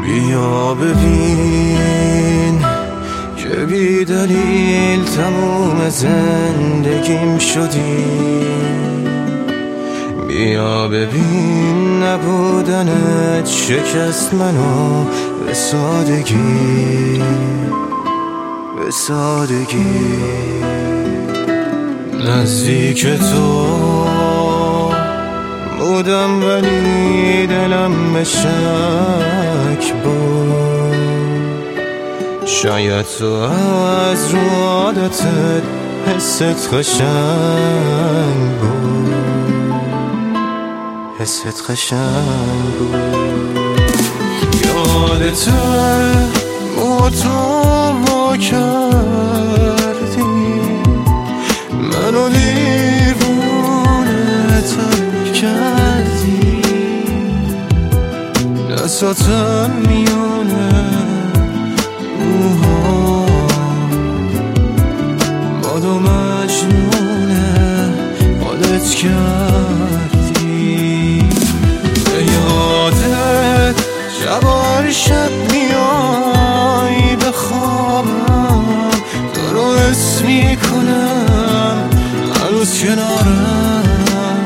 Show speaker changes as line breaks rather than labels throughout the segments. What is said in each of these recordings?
بیا ببین که بی دلیل تموم زندگیم شدی. بیا ببین نبودنت شکست منو به سادگی، به سادگی. نزدیک تو بودم ولی دلم به شک بود. شاید تو از رو عادتت حست قشنگ بود، حست قشنگ بود. یادته ما تو وا کردی منو دیوونه تر کردی. دستاتم میونه موهام باد و مجنونه خودت کردی. به یادت شبار شب میای به خوابم، تو رو حس میکنم هنوز کنارم.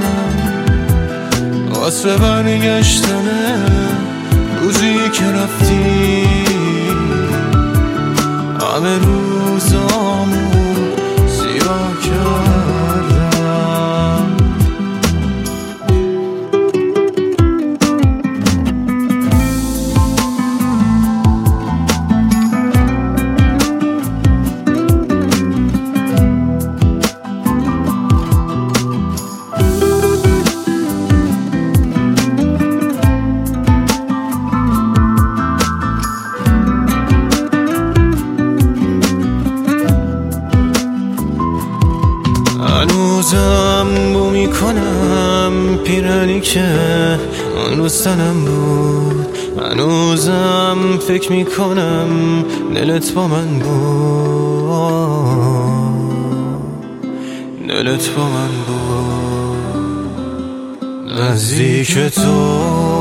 واسه برگشتنه روزی که رفتی همه روزامو سیاه کردم. هنوزم بو میکنم پیرنی که اون روز تنم بود. هنوزم فکر میکنم دلت با من بود، دلت با من بود. نزدیک تو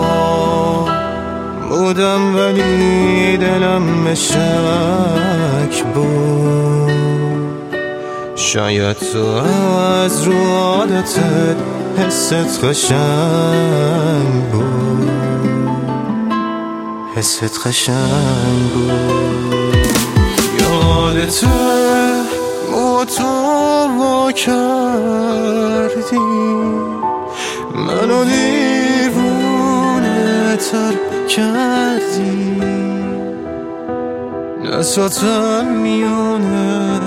بودم ولی دلم به شک بود. شاید تو از رو عادتت حست قشنگ بود، حست قشنگ بود. یادته ما تو وا کردی منو دیوونه تر کردی. دستاتم میونه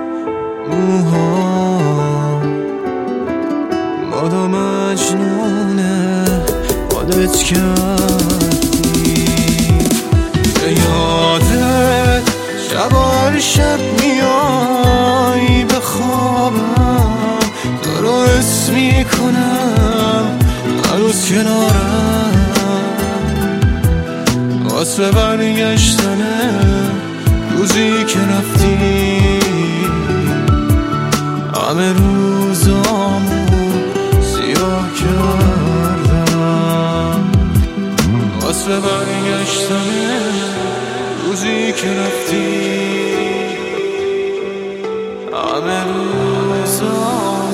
موهام باد و مجنونه خودت کردی. به یادت شبار شب میای به خوابم، تو رو حس میکنم هنوز کنارم. واسه برگشتنه روزی که رفتی همه روزامو سیاه کردم. واسه برگشتنه روزی که رفتی همه روزامو